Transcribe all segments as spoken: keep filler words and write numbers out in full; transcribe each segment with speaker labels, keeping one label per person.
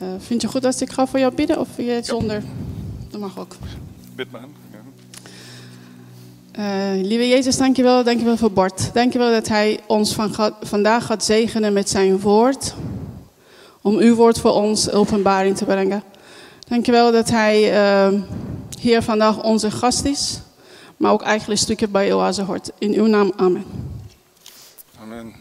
Speaker 1: Uh, vind je goed als ik ga voor jou bidden of wil je het zonder? Ja. Dat mag ook.
Speaker 2: Bid maar.
Speaker 1: Ja. Uh, lieve Jezus, dankjewel, dankjewel voor Bart. Dankjewel dat hij ons van ga, vandaag gaat zegenen met zijn woord. Om uw woord voor ons openbaring te brengen. Dankjewel dat hij uh, hier vandaag onze gast is. Maar ook eigenlijk een stukje bij Oase hoort. In uw naam, amen.
Speaker 2: Amen.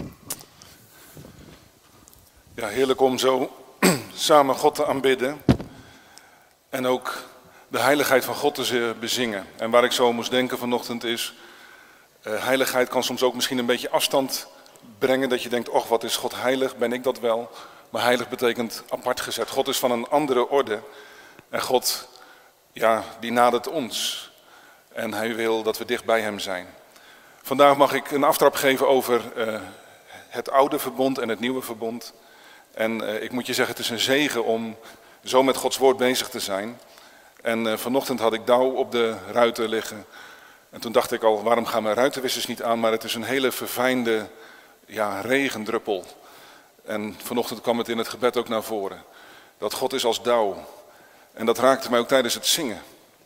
Speaker 2: Ja, heerlijk om zo samen God te aanbidden. En ook de heiligheid van God te bezingen. En waar ik zo moest denken vanochtend is, uh, heiligheid kan soms ook misschien een beetje afstand brengen. Dat je denkt, och wat is God heilig, ben ik dat wel? Maar heilig betekent apart gezet. God is van een andere orde. En God, ja, die nadert ons. En hij wil dat we dicht bij hem zijn. Vandaag mag ik een aftrap geven over uh, het oude verbond en het nieuwe verbond. En uh, ik moet je zeggen, het is een zegen om zo met Gods woord bezig te zijn. En uh, vanochtend had ik dauw op de ruiten liggen. En toen dacht ik al, waarom gaan mijn ruitenwissers niet aan? Maar het is een hele verfijnde ja, regendruppel. En vanochtend kwam het in het gebed ook naar voren. Dat God is als dauw. En dat raakte mij ook tijdens het zingen.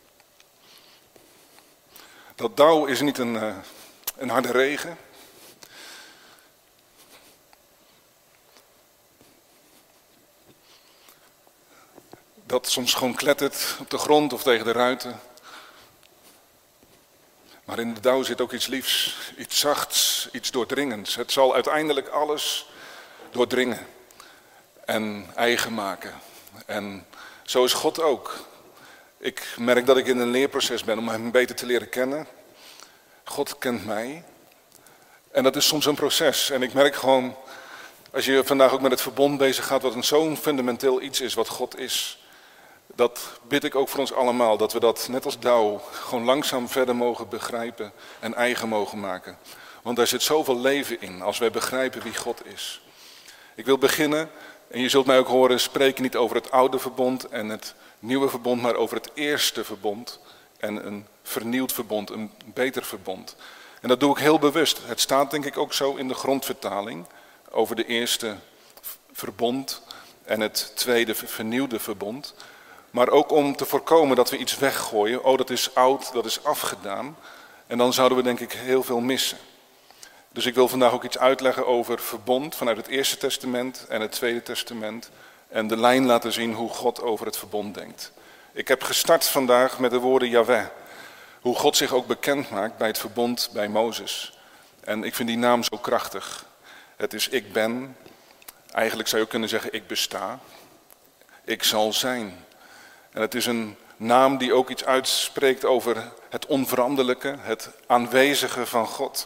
Speaker 2: Dat dauw is niet een, uh, een harde regen. Dat soms gewoon klettert op de grond of tegen de ruiten. Maar in de dauw zit ook iets liefs, iets zachts, iets doordringends. Het zal uiteindelijk alles doordringen en eigen maken. En zo is God ook. Ik merk dat ik in een leerproces ben om hem beter te leren kennen. God kent mij. En dat is soms een proces. En ik merk gewoon, als je vandaag ook met het verbond bezig gaat, wat een zo'n fundamenteel iets is wat God is. Dat bid ik ook voor ons allemaal, dat we dat net als dauw gewoon langzaam verder mogen begrijpen en eigen mogen maken. Want daar zit zoveel leven in als wij begrijpen wie God is. Ik wil beginnen, en je zult mij ook horen spreken niet over het oude verbond en het nieuwe verbond, maar over het eerste verbond en een vernieuwd verbond, een beter verbond. En dat doe ik heel bewust. Het staat denk ik ook zo in de grondvertaling over de eerste verbond en het tweede vernieuwde verbond. Maar ook om te voorkomen dat we iets weggooien. Oh, dat is oud, dat is afgedaan. En dan zouden we denk ik heel veel missen. Dus ik wil vandaag ook iets uitleggen over verbond vanuit het Eerste Testament en het Tweede Testament. En de lijn laten zien hoe God over het verbond denkt. Ik heb gestart vandaag met de woorden Yahweh. Hoe God zich ook bekend maakt bij het verbond bij Mozes. En ik vind die naam zo krachtig. Het is ik ben. Eigenlijk zou je ook kunnen zeggen ik besta. Ik zal zijn. En het is een naam die ook iets uitspreekt over het onveranderlijke, het aanwezige van God.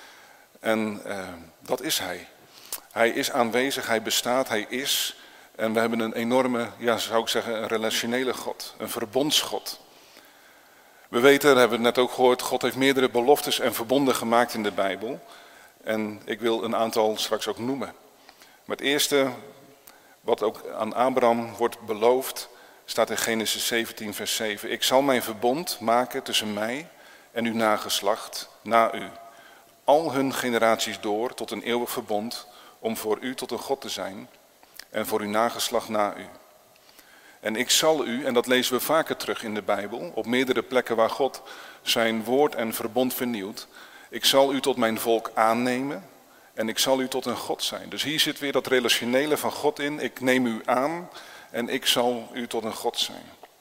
Speaker 2: En uh, dat is hij. Hij is aanwezig, hij bestaat, hij is. En we hebben een enorme, ja zou ik zeggen, een relationele God, een verbondsgod. We weten, dat hebben we net ook gehoord, God heeft meerdere beloftes en verbonden gemaakt in de Bijbel. En ik wil een aantal straks ook noemen. Maar het eerste, wat ook aan Abraham wordt beloofd, staat in Genesis zeventien vers zeven. Ik zal mijn verbond maken tussen mij en uw nageslacht, na u. Al hun generaties door tot een eeuwig verbond, om voor u tot een God te zijn en voor uw nageslacht na u. En ik zal u, en dat lezen we vaker terug in de Bijbel, op meerdere plekken waar God zijn woord en verbond vernieuwt. Ik zal u tot mijn volk aannemen en ik zal u tot een God zijn. Dus hier zit weer dat relationele van God in. Ik neem u aan en ik zal u tot een God zijn.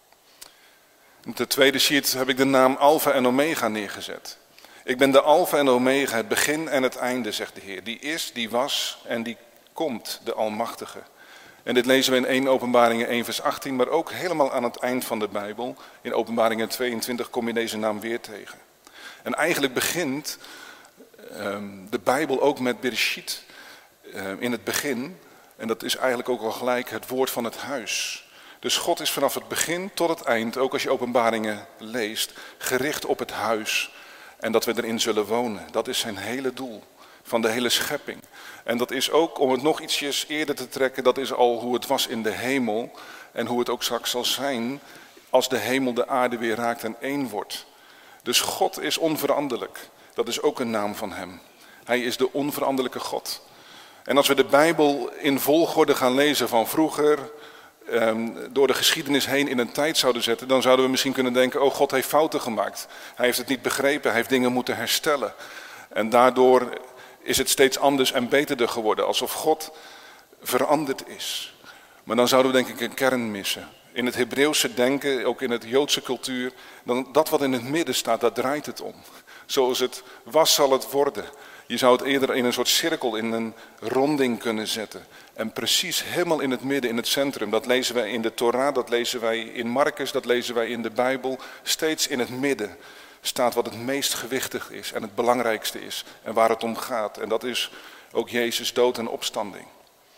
Speaker 2: Op de tweede sheet heb ik de naam Alpha en Omega neergezet. Ik ben de Alpha en Omega, het begin en het einde, zegt de Heer. Die is, die was en die komt, de Almachtige. En dit lezen we in één Openbaringen één vers achttien, maar ook helemaal aan het eind van de Bijbel. In Openbaringen tweeëntwintig kom je deze naam weer tegen. En eigenlijk begint um, de Bijbel ook met Bereshit uh, in het begin. En dat is eigenlijk ook al gelijk het woord van het huis. Dus God is vanaf het begin tot het eind, ook als je Openbaringen leest, gericht op het huis. En dat we erin zullen wonen. Dat is zijn hele doel van de hele schepping. En dat is ook, om het nog ietsjes eerder te trekken, dat is al hoe het was in de hemel. En hoe het ook straks zal zijn als de hemel de aarde weer raakt en één wordt. Dus God is onveranderlijk. Dat is ook een naam van hem. Hij is de onveranderlijke God. En als we de Bijbel in volgorde gaan lezen van vroeger, um, door de geschiedenis heen in een tijd zouden zetten, dan zouden we misschien kunnen denken, oh, God heeft fouten gemaakt. Hij heeft het niet begrepen, hij heeft dingen moeten herstellen. En daardoor is het steeds anders en beterder geworden, alsof God veranderd is. Maar dan zouden we denk ik een kern missen. In het Hebreeuwse denken, ook in het Joodse cultuur, dan dat wat in het midden staat, daar draait het om. Zoals het was, zal het worden. Je zou het eerder in een soort cirkel, in een ronding kunnen zetten. En precies helemaal in het midden, in het centrum. Dat lezen wij in de Torah, dat lezen wij in Marcus, dat lezen wij in de Bijbel. Steeds in het midden staat wat het meest gewichtig is en het belangrijkste is. En waar het om gaat. En dat is ook Jezus' dood en opstanding.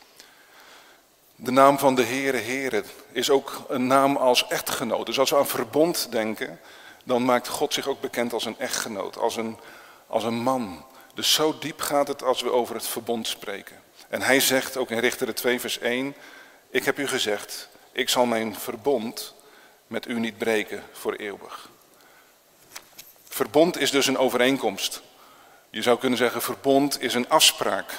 Speaker 2: De naam van de Heere, Heere, is ook een naam als echtgenoot. Dus als we aan verbond denken, dan maakt God zich ook bekend als een echtgenoot, als een, als een man. Dus zo diep gaat het als we over het verbond spreken. En hij zegt ook in Richteren twee vers één, ik heb u gezegd, ik zal mijn verbond met u niet breken voor eeuwig. Verbond is dus een overeenkomst. Je zou kunnen zeggen, verbond is een afspraak.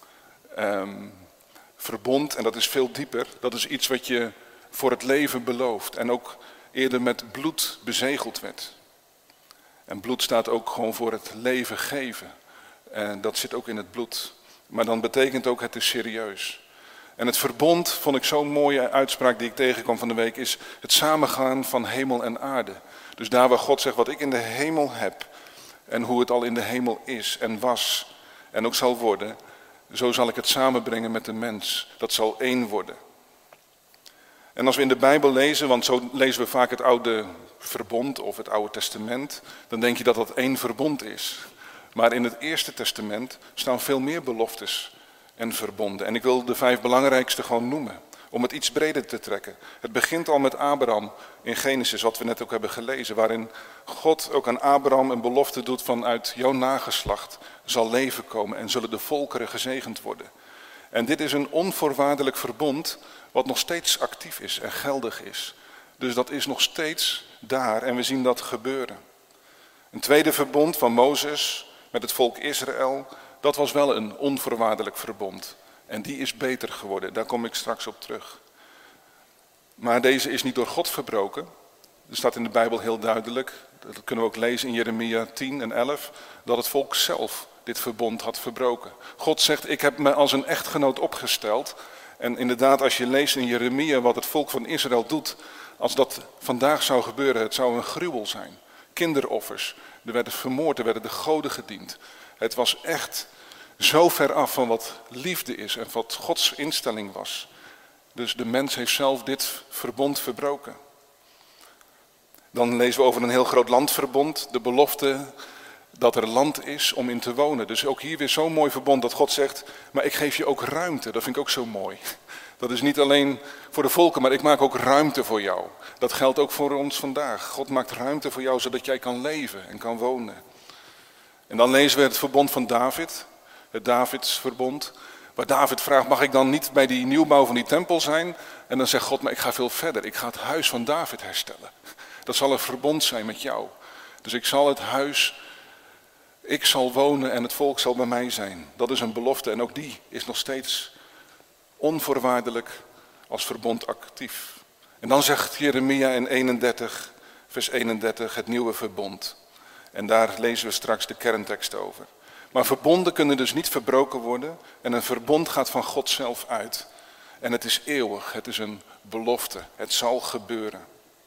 Speaker 2: Um, verbond, en dat is veel dieper, dat is iets wat je voor het leven belooft. En ook eerder met bloed bezegeld werd. En bloed staat ook gewoon voor het leven geven. En dat zit ook in het bloed. Maar dan betekent ook het is serieus. En het verbond, vond ik zo'n mooie uitspraak die ik tegenkwam van de week, is het samengaan van hemel en aarde. Dus daar waar God zegt wat ik in de hemel heb en hoe het al in de hemel is en was en ook zal worden, zo zal ik het samenbrengen met de mens. Dat zal één worden. En als we in de Bijbel lezen, want zo lezen we vaak het oude verbond of het oude testament, dan denk je dat dat één verbond is. Maar in het eerste testament staan veel meer beloftes en verbonden. En ik wil de vijf belangrijkste gewoon noemen, om het iets breder te trekken. Het begint al met Abraham in Genesis, wat we net ook hebben gelezen, waarin God ook aan Abraham een belofte doet van uit jouw nageslacht zal leven komen en zullen de volkeren gezegend worden. En dit is een onvoorwaardelijk verbond wat nog steeds actief is en geldig is. Dus dat is nog steeds daar en we zien dat gebeuren. Een tweede verbond van Mozes met het volk Israël, dat was wel een onvoorwaardelijk verbond. En die is beter geworden, daar kom ik straks op terug. Maar deze is niet door God verbroken. Er staat in de Bijbel heel duidelijk, dat kunnen we ook lezen in Jeremia tien en elf, dat het volk zelf dit verbond had verbroken. God zegt, ik heb me als een echtgenoot opgesteld. En inderdaad, als je leest in Jeremia wat het volk van Israël doet, als dat vandaag zou gebeuren, het zou een gruwel zijn. Kinderoffers, er werden vermoord, er werden de goden gediend. Het was echt zo ver af van wat liefde is en wat Gods instelling was. Dus de mens heeft zelf dit verbond verbroken. Dan lezen we over een heel groot landverbond, de belofte dat er land is om in te wonen. Dus ook hier weer zo'n mooi verbond dat God zegt, maar ik geef je ook ruimte. Dat vind ik ook zo mooi. Dat is niet alleen voor de volken, maar ik maak ook ruimte voor jou. Dat geldt ook voor ons vandaag. God maakt ruimte voor jou, zodat jij kan leven en kan wonen. En dan lezen we het verbond van David, het Davidsverbond. Waar David vraagt, mag ik dan niet bij die nieuwbouw van die tempel zijn? En dan zegt God, maar ik ga veel verder. Ik ga het huis van David herstellen. Dat zal een verbond zijn met jou. Dus ik zal het huis, ik zal wonen en het volk zal bij mij zijn. Dat is een belofte en ook die is nog steeds onvoorwaardelijk als verbond actief. En dan zegt Jeremia in eenendertig, vers eenendertig, het nieuwe verbond. En daar lezen we straks de kerntekst over. Maar verbonden kunnen dus niet verbroken worden en een verbond gaat van God zelf uit. En het is eeuwig, het is een belofte, het zal gebeuren.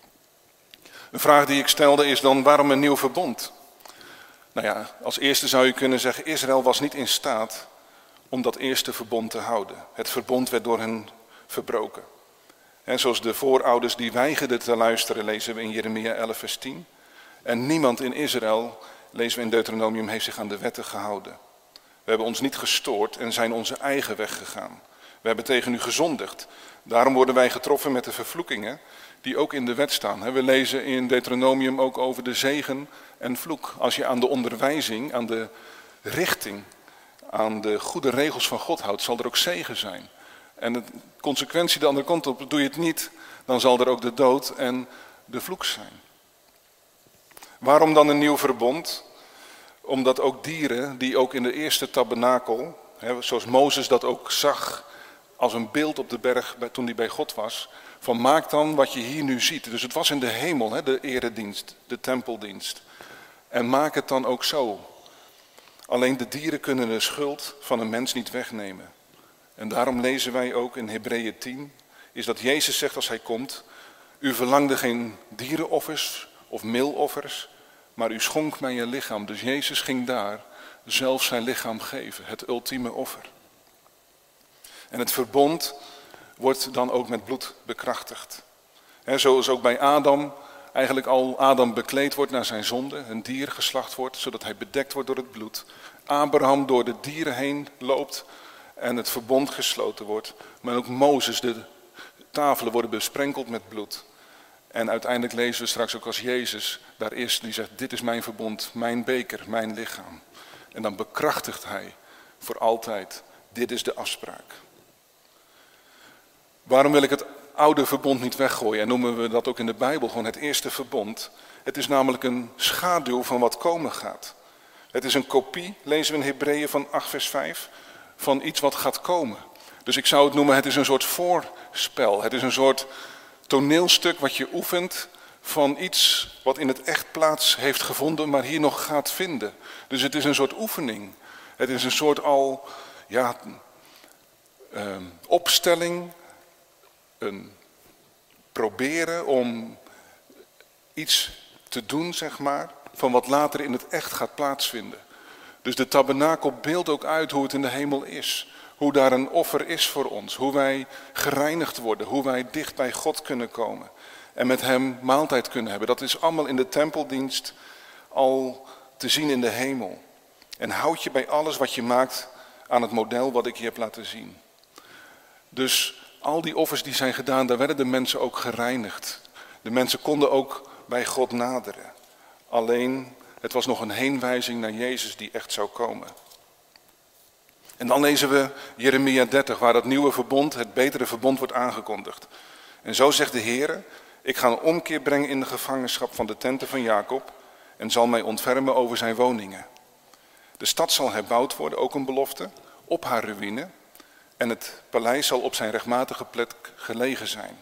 Speaker 2: Een vraag die ik stelde is dan, waarom een nieuw verbond? Nou ja, als eerste zou je kunnen zeggen, Israël was niet in staat om dat eerste verbond te houden. Het verbond werd door hen verbroken. En zoals de voorouders die weigerden te luisteren, lezen we in Jeremia elf vers tien. En niemand in Israël, lezen we in Deuteronomium, heeft zich aan de wetten gehouden. We hebben ons niet gestoord en zijn onze eigen weg gegaan. We hebben tegen u gezondigd. Daarom worden wij getroffen met de vervloekingen die ook in de wet staan. We lezen in Deuteronomium ook over de zegen en vloek. Als je aan de onderwijzing, aan de richting, aan de goede regels van God houdt, zal er ook zegen zijn. En de consequentie de andere kant op, doe je het niet, dan zal er ook de dood en de vloek zijn. Waarom dan een nieuw verbond? Omdat ook dieren die ook in de eerste tabernakel, zoals Mozes dat ook zag als een beeld op de berg toen hij bij God was. Van maak dan wat je hier nu ziet. Dus het was in de hemel, hè, de eredienst, de tempeldienst. En maak het dan ook zo. Alleen de dieren kunnen de schuld van een mens niet wegnemen. En daarom lezen wij ook in Hebreeën tien, is dat Jezus zegt als hij komt, u verlangde geen dierenoffers of meeloffers, maar u schonk mij je lichaam. Dus Jezus ging daar zelf zijn lichaam geven, het ultieme offer. En het verbond wordt dan ook met bloed bekrachtigd. He, zoals ook bij Adam, eigenlijk al Adam bekleed wordt naar zijn zonde, een dier geslacht wordt, zodat hij bedekt wordt door het bloed. Abraham door de dieren heen loopt en het verbond gesloten wordt. Maar ook Mozes, de tafelen worden besprenkeld met bloed. En uiteindelijk lezen we straks ook als Jezus daar is, die zegt, dit is mijn verbond, mijn beker, mijn lichaam. En dan bekrachtigt hij voor altijd, dit is de afspraak. Waarom wil ik het oude verbond niet weggooien? En noemen we dat ook in de Bijbel gewoon het eerste verbond. Het is namelijk een schaduw van wat komen gaat. Het is een kopie, lezen we in Hebreeën van acht vers vijf, van iets wat gaat komen. Dus ik zou het noemen, het is een soort voorspel. Het is een soort toneelstuk wat je oefent van iets wat in het echt plaats heeft gevonden, maar hier nog gaat vinden. Dus het is een soort oefening. Het is een soort al, ja, uh, opstelling, een proberen om iets te doen, zeg maar, van wat later in het echt gaat plaatsvinden. Dus de tabernakel beeldt ook uit hoe het in de hemel is. Hoe daar een offer is voor ons. Hoe wij gereinigd worden. Hoe wij dicht bij God kunnen komen. En met hem maaltijd kunnen hebben. Dat is allemaal in de tempeldienst al te zien in de hemel. En houd je bij alles wat je maakt aan het model wat ik je heb laten zien. Dus al die offers die zijn gedaan, daar werden de mensen ook gereinigd. De mensen konden ook bij God naderen. Alleen, het was nog een heenwijzing naar Jezus die echt zou komen. En dan lezen we Jeremia dertig, waar dat nieuwe verbond, het betere verbond, wordt aangekondigd. En zo zegt de Heer, ik ga een omkeer brengen in de gevangenschap van de tenten van Jacob en zal mij ontfermen over zijn woningen. De stad zal herbouwd worden, ook een belofte, op haar ruïne. En het paleis zal op zijn rechtmatige plek gelegen zijn.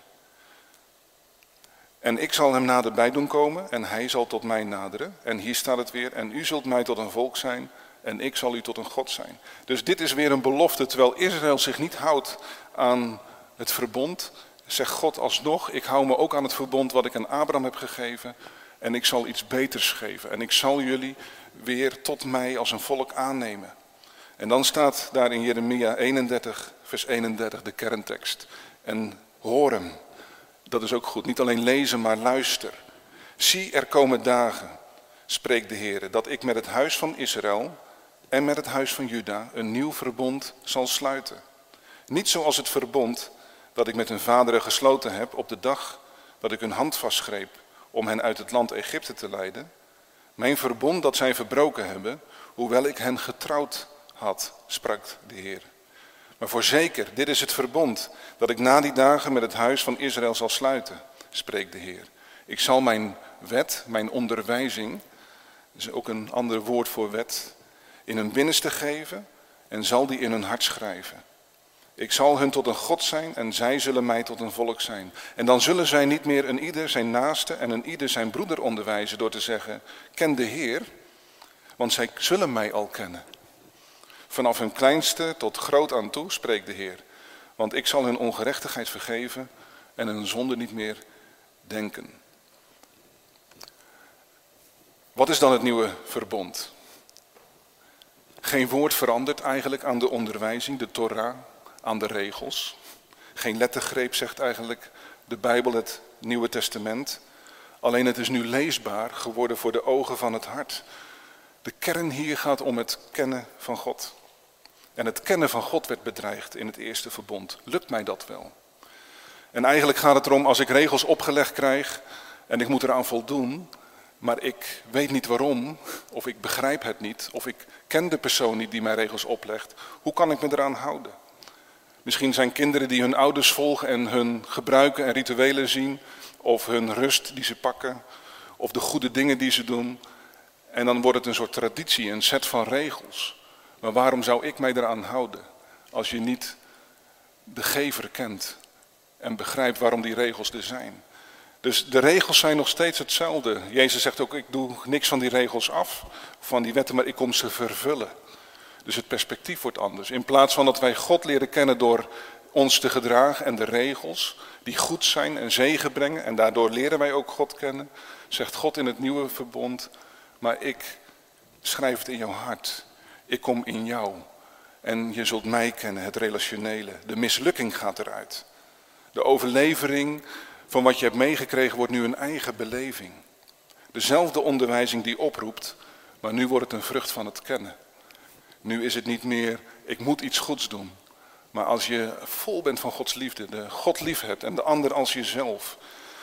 Speaker 2: En ik zal hem naderbij doen komen en hij zal tot mij naderen. En hier staat het weer, en u zult mij tot een volk zijn en ik zal u tot een God zijn. Dus dit is weer een belofte, terwijl Israël zich niet houdt aan het verbond. Zegt God alsnog, ik hou me ook aan het verbond wat ik aan Abraham heb gegeven. En ik zal iets beters geven. En ik zal jullie weer tot mij als een volk aannemen. En dan staat daar in Jeremia eenendertig, vers eenendertig, de kerntekst. En hoor hem. Dat is ook goed. Niet alleen lezen, maar luister. Zie, er komen dagen, spreekt de Heer, dat ik met het huis van Israël en met het huis van Juda een nieuw verbond zal sluiten. Niet zoals het verbond dat ik met hun vaderen gesloten heb op de dag dat ik hun hand vastgreep om hen uit het land Egypte te leiden. Mijn verbond dat zij verbroken hebben, hoewel ik hen getrouwd had, sprak de Heer. Maar voorzeker, dit is het verbond dat ik na die dagen met het huis van Israël zal sluiten, spreekt de Heer. Ik zal mijn wet, mijn onderwijzing, dat is ook een ander woord voor wet, in hun binnenste geven en zal die in hun hart schrijven. Ik zal hun tot een God zijn en zij zullen mij tot een volk zijn. En dan zullen zij niet meer een ieder zijn naaste en een ieder zijn broeder onderwijzen door te zeggen, ken de Heer, want zij zullen mij al kennen. Vanaf hun kleinste tot groot aan toe, spreekt de Heer. Want ik zal hun ongerechtigheid vergeven en hun zonde niet meer denken. Wat is dan het nieuwe verbond? Geen woord verandert eigenlijk aan de onderwijzing, de Torah, aan de regels. Geen lettergreep zegt eigenlijk de Bijbel, het Nieuwe Testament. Alleen het is nu leesbaar geworden voor de ogen van het hart. De kern hier gaat om het kennen van God. En het kennen van God werd bedreigd in het eerste verbond. Lukt mij dat wel? En eigenlijk gaat het erom, als ik regels opgelegd krijg en ik moet eraan voldoen, maar ik weet niet waarom, of ik begrijp het niet, of ik ken de persoon niet die mij regels oplegt, hoe kan ik me eraan houden? Misschien zijn kinderen die hun ouders volgen en hun gebruiken en rituelen zien, of hun rust die ze pakken, of de goede dingen die ze doen. En dan wordt het een soort traditie, een set van regels. Maar waarom zou ik mij eraan houden als je niet de gever kent en begrijpt waarom die regels er zijn. Dus de regels zijn nog steeds hetzelfde. Jezus zegt ook, ik doe niks van die regels af, van die wetten, maar ik kom ze vervullen. Dus het perspectief wordt anders. In plaats van dat wij God leren kennen door ons te gedragen en de regels die goed zijn en zegen brengen, en daardoor leren wij ook God kennen, zegt God in het nieuwe verbond, maar ik schrijf het in jouw hart. Ik kom in jou en je zult mij kennen, het relationele. De mislukking gaat eruit. De overlevering van wat je hebt meegekregen wordt nu een eigen beleving. Dezelfde onderwijzing die oproept, maar nu wordt het een vrucht van het kennen. Nu is het niet meer, ik moet iets goeds doen. Maar als je vol bent van Gods liefde, de God lief hebt en de ander als jezelf.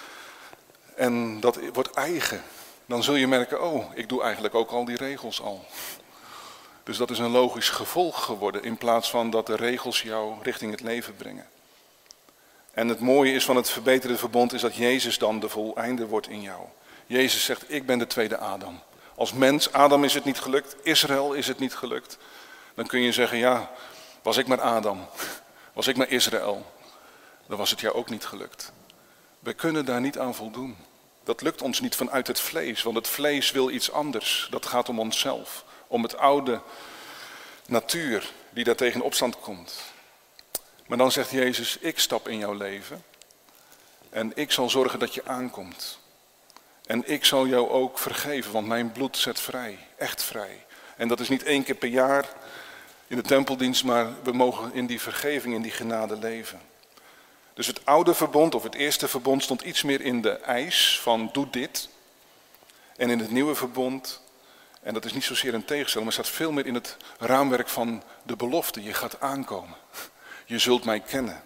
Speaker 2: En dat wordt eigen. Dan zul je merken, oh, ik doe eigenlijk ook al die regels al. Dus dat is een logisch gevolg geworden in plaats van dat de regels jou richting het leven brengen. En het mooie is van het verbeterde verbond is dat Jezus dan de voleinde wordt in jou. Jezus zegt, ik ben de tweede Adam. Als mens, Adam is het niet gelukt, Israël is het niet gelukt. Dan kun je zeggen, ja, was ik maar Adam, was ik maar Israël, dan was het jou ook niet gelukt. We kunnen daar niet aan voldoen. Dat lukt ons niet vanuit het vlees, want het vlees wil iets anders. Dat gaat om onszelf, om het oude natuur die daar tegen opstand komt. Maar dan zegt Jezus, ik stap in jouw leven en ik zal zorgen dat je aankomt. En ik zal jou ook vergeven, want mijn bloed zet vrij, echt vrij. En dat is niet één keer per jaar in de tempeldienst, maar we mogen in die vergeving, in die genade leven. Dus het oude verbond, of het eerste verbond, stond iets meer in de eis van doe dit. En in het nieuwe verbond, en dat is niet zozeer een tegenstelling, maar staat veel meer in het raamwerk van de belofte. Je gaat aankomen. Je zult mij kennen.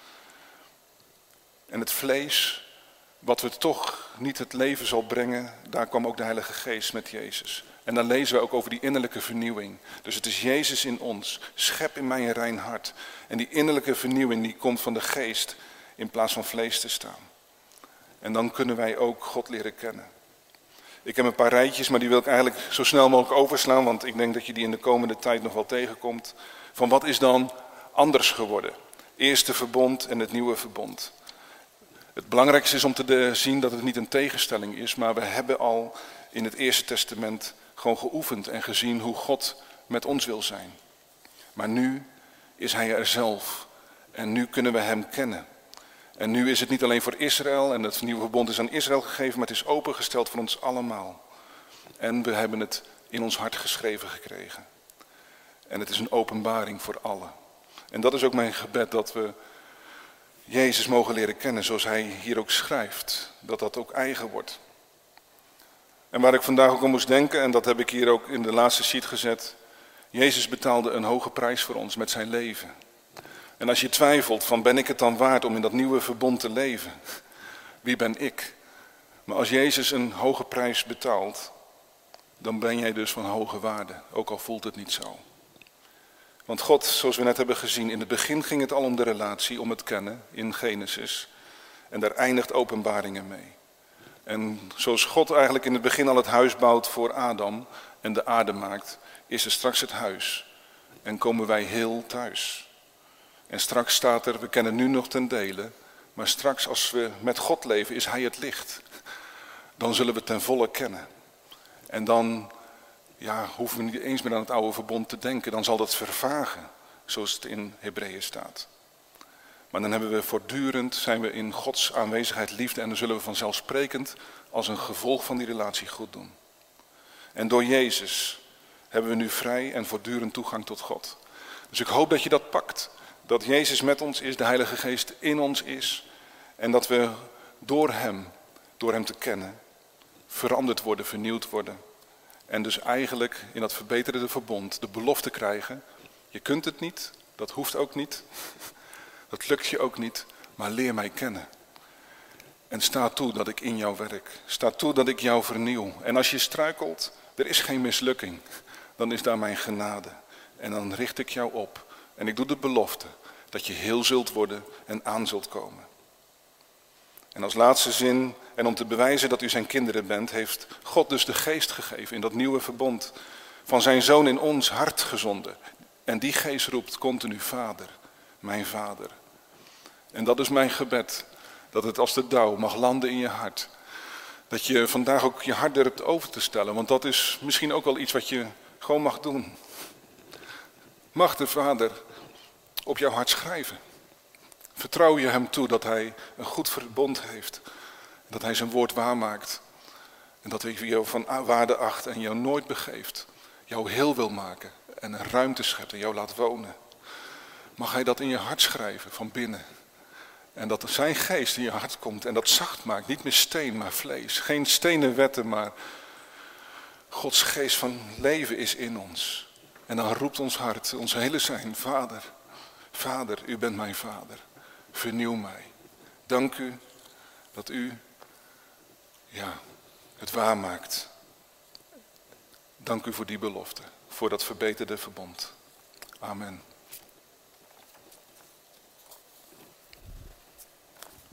Speaker 2: En het vlees, wat we toch niet het leven zal brengen, daar kwam ook de Heilige Geest met Jezus. En dan lezen we ook over die innerlijke vernieuwing. Dus het is Jezus in ons. Schep in mij een rein hart. En die innerlijke vernieuwing die komt van de geest in plaats van vlees te staan. En dan kunnen wij ook God leren kennen. Ik heb een paar rijtjes, maar die wil ik eigenlijk zo snel mogelijk overslaan. Want ik denk dat je die in de komende tijd nog wel tegenkomt. Van wat is dan anders geworden? Eerste verbond en het nieuwe verbond. Het belangrijkste is om te zien dat het niet een tegenstelling is. Maar we hebben al in het Eerste Testament gewoon geoefend en gezien hoe God met ons wil zijn. Maar nu is hij er zelf. En nu kunnen we hem kennen. En nu is het niet alleen voor Israël en het nieuwe verbond is aan Israël gegeven, maar het is opengesteld voor ons allemaal. En we hebben het in ons hart geschreven gekregen. En het is een openbaring voor allen. En dat is ook mijn gebed, dat we Jezus mogen leren kennen zoals hij hier ook schrijft. Dat dat ook eigen wordt. En waar ik vandaag ook aan moest denken, en dat heb ik hier ook in de laatste sheet gezet. Jezus betaalde een hoge prijs voor ons met zijn leven. En als je twijfelt van ben ik het dan waard om in dat nieuwe verbond te leven? Wie ben ik? Maar als Jezus een hoge prijs betaalt, dan ben jij dus van hoge waarde. Ook al voelt het niet zo. Want God, zoals we net hebben gezien, in het begin ging het al om de relatie, om het kennen in Genesis. En daar eindigt Openbaringen mee. En zoals God eigenlijk in het begin al het huis bouwt voor Adam en de aarde maakt, is er straks het huis. En komen wij heel thuis. En straks staat er, we kennen nu nog ten dele, maar straks als we met God leven is hij het licht. Dan zullen we ten volle kennen. En dan ja, hoeven we niet eens meer aan het oude verbond te denken, dan zal dat vervagen, zoals het in Hebreeën staat. Maar dan hebben we voortdurend, zijn we in Gods aanwezigheid liefde en dan zullen we vanzelfsprekend als een gevolg van die relatie goed doen. En door Jezus hebben we nu vrij en voortdurend toegang tot God. Dus ik hoop dat je dat pakt. Dat Jezus met ons is, de Heilige Geest in ons is. En dat we door hem, door hem te kennen, veranderd worden, vernieuwd worden. En dus eigenlijk in dat verbeterde verbond de belofte krijgen. Je kunt het niet, dat hoeft ook niet. Dat lukt je ook niet, maar leer mij kennen. En sta toe dat ik in jou werk. Sta toe dat ik jou vernieuw. En als je struikelt, er is geen mislukking. Dan is daar mijn genade. En dan richt ik jou op. En ik doe de belofte dat je heel zult worden en aan zult komen. En als laatste zin, en om te bewijzen dat u zijn kinderen bent, heeft God dus de geest gegeven in dat nieuwe verbond. Van zijn zoon in ons hart gezonden. En die geest roept continu, Vader, mijn Vader, En dat is mijn gebed. Dat het als de dauw mag landen in je hart. Dat je vandaag ook je hart durft over te stellen. Want dat is misschien ook wel iets wat je gewoon mag doen. Mag de Vader op jouw hart schrijven. Vertrouw je hem toe dat hij een goed verbond heeft. Dat hij zijn woord waarmaakt. En dat hij jou van waarde acht en jou nooit begeeft. Jou heel wil maken en een ruimte schept en jou laat wonen. Mag hij dat in je hart schrijven van binnen. En dat zijn geest in je hart komt en dat zacht maakt. Niet meer steen, maar vlees. Geen stenen wetten, maar Gods geest van leven is in ons. En dan roept ons hart, ons hele zijn, Vader, Vader, u bent mijn Vader. Vernieuw mij. Dank u dat u ja, het waarmaakt. Dank u voor die belofte, voor dat verbeterde verbond. Amen.